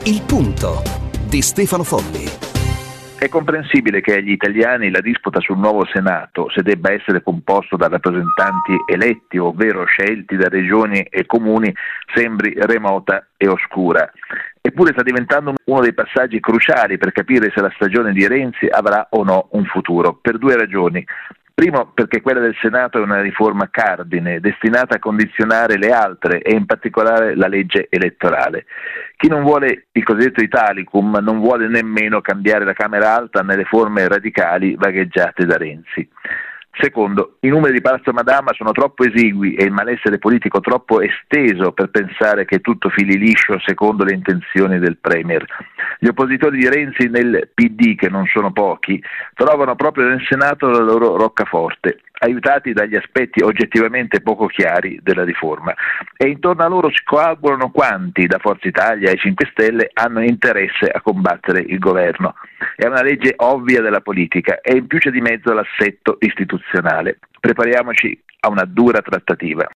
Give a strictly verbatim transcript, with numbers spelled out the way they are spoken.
Il punto di Stefano Folli. È comprensibile che agli italiani la disputa sul nuovo Senato, se debba essere composto da rappresentanti eletti, ovvero scelti da regioni e comuni, sembri remota e oscura. Eppure sta diventando uno dei passaggi cruciali per capire se la stagione di Renzi avrà o no un futuro, per due ragioni. Primo, perché quella del Senato è una riforma cardine, destinata a condizionare le altre e in particolare la legge elettorale. Chi non vuole il cosiddetto Italicum non vuole nemmeno cambiare la Camera Alta nelle forme radicali vagheggiate da Renzi. Secondo, i numeri di Palazzo Madama sono troppo esigui e il malessere politico troppo esteso per pensare che tutto fili liscio secondo le intenzioni del Premier. Gli oppositori di Renzi nel P D, che non sono pochi, trovano proprio nel Senato la loro roccaforte, aiutati dagli aspetti oggettivamente poco chiari della riforma. E intorno a loro si coagulano quanti, da Forza Italia ai cinque Stelle, hanno interesse a combattere il governo. È una legge ovvia della politica e in più c'è di mezzo l'assetto istituzionale. Prepariamoci a una dura trattativa.